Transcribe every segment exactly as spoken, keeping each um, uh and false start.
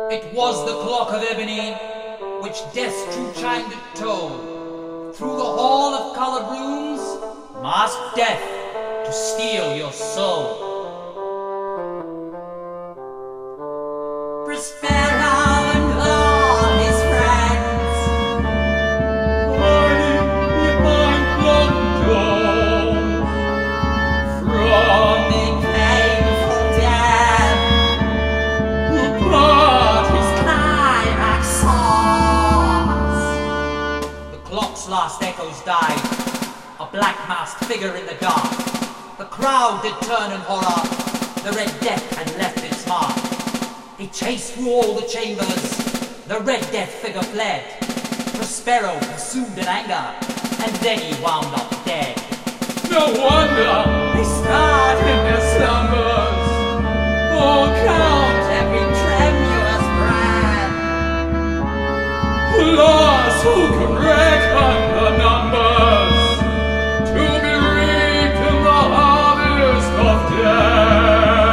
It was the clock of ebony, which death's true chime did toll. Through the hall of coloured rooms, masked death to steal your soul. Prospero and all his friends, hiding behind locked doors, from the painful death who brought his climax songs. The clock's last echoes died, a black-masked figure in the dark. The crowd did turn in horror, the Red Death had left its mark. He chased through all the chambers, the Red Death figure fled. Prospero pursued in anger, and then he wound up dead. no wonder They started in their slumbers all count every tremulous breath. lost who can reckon the numbers to be reaped in the harvest of death.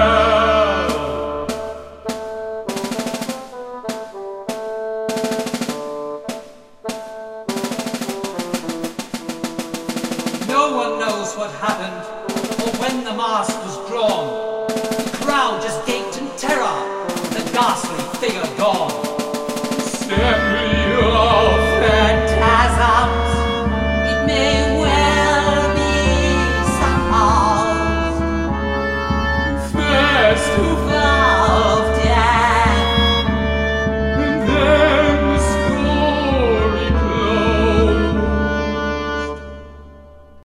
No one knows what happened, or when the mask was drawn. The crowd just gaped in terror, the ghastly figure gone. Stand of Phantasms, it may well be supposed, fast to